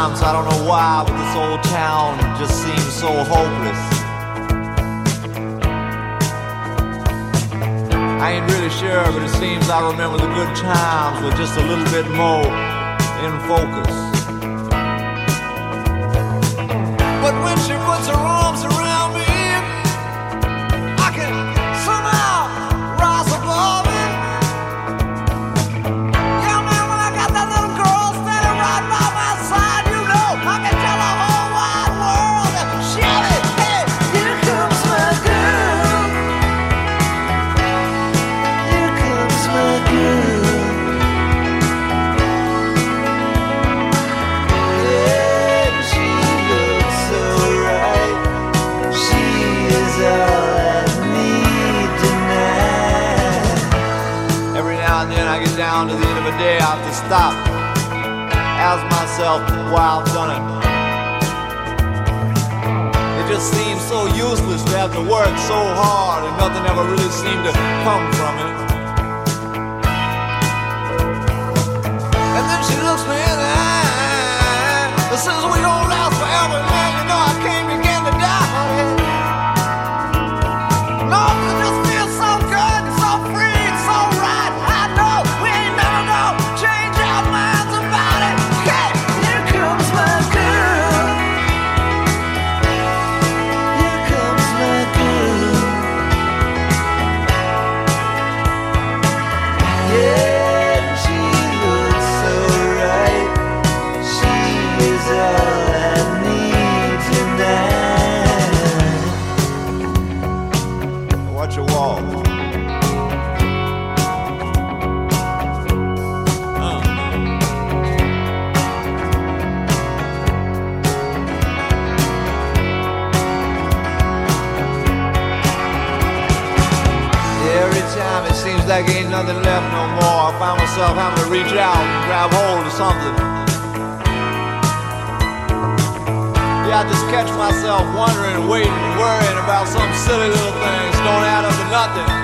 times, I don't know why, but this old town just seems so hopeless. I ain't really sure, but it seems I remember the good times with just a little bit more in focus. But when she puts her arms around me, I can somehow rise above it. Yeah, man, when I got that little girl standing right by my side, you know, I can tell the whole wide world that shout it, hey, here comes my girl. Here comes my girl. I get down to the end of the day, I have to stop, ask myself why I've done it. It just seems so useless to have to work so hard and nothing ever really seemed to come from it. And then she looks me in the eye and says we don't last forever, man, you know I can't begin to die, honey. No, it just feels so good, so free, so right. Change our minds about it. Hey, here comes my girl. Here comes my girl. Yeah, she looks so right. She is all I need tonight. Watch your walk. Time it seems like ain't nothing left no more. I find myself having to reach out and grab hold of something. Yeah, I just catch myself wondering, waiting, worrying about some silly little things don't add up to nothing.